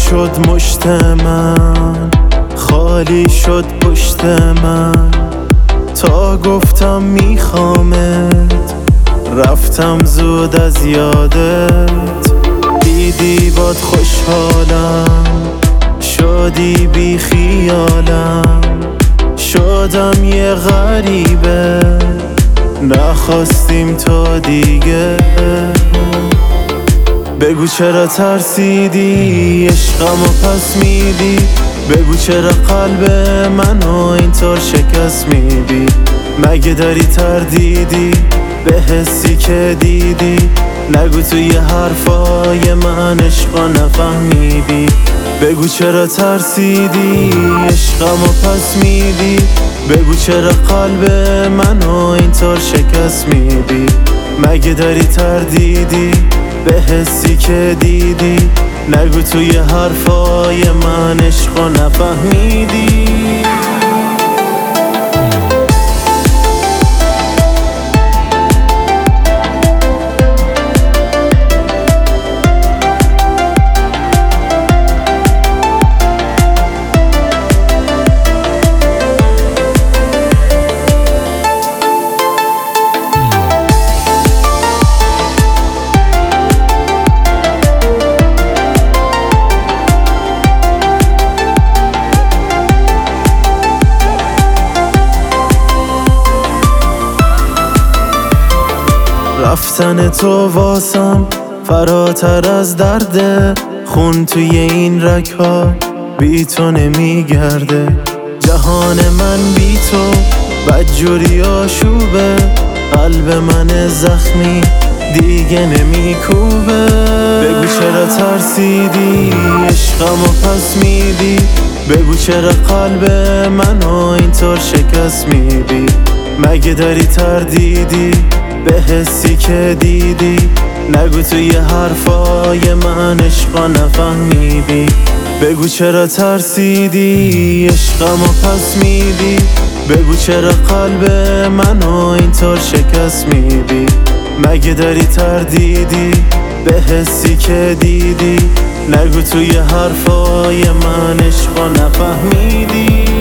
شد مشت من، خالی شد پشت من. تا گفتم میخوامت، رفتم زود از یادت. دیدی باد خوشحالم، شدی بی خیالم. شدم یه غریبه، نخواستیم تا دیگه. بگو چرا ترسیدی، عشقمو پس میدی. بگو چرا قلب منو اینطور شکست میدی. مگه داری تردیدی به حسی که دیدی؟ نگو توی حرفای من عشقا نفهمیدی. بگو چرا ترسیدی، عشقمو پس میدی. بگو چرا قلب منو اینطور شکست میدی. مگه داری تردیدی به حسی که دیدی؟ نگو توی حرفای من عشقا نفهمیدی. رفتن تو واسم فراتر از درده. خون توی این رگ‌ها بی تو نمیگرده. جهان من بی تو بدجوری آشوبه. قلب من زخمی دیگه نمیکوبه. بگو چرا ترسیدی، عشقمو پس میدی. بگو چرا قلب منو اینطور شکست میدی. مگه داری تردیدی به حسی که دیدی؟ نگو توی حرفای من عشقا نفهمیدی. بگو چرا ترسیدی، عشقمو پس میدی. بگو چرا قلب منو اینطور شکست میدی. مگه داری تردیدی به حسی که دیدی؟ نگو توی حرفای من عشقا نفهمیدی.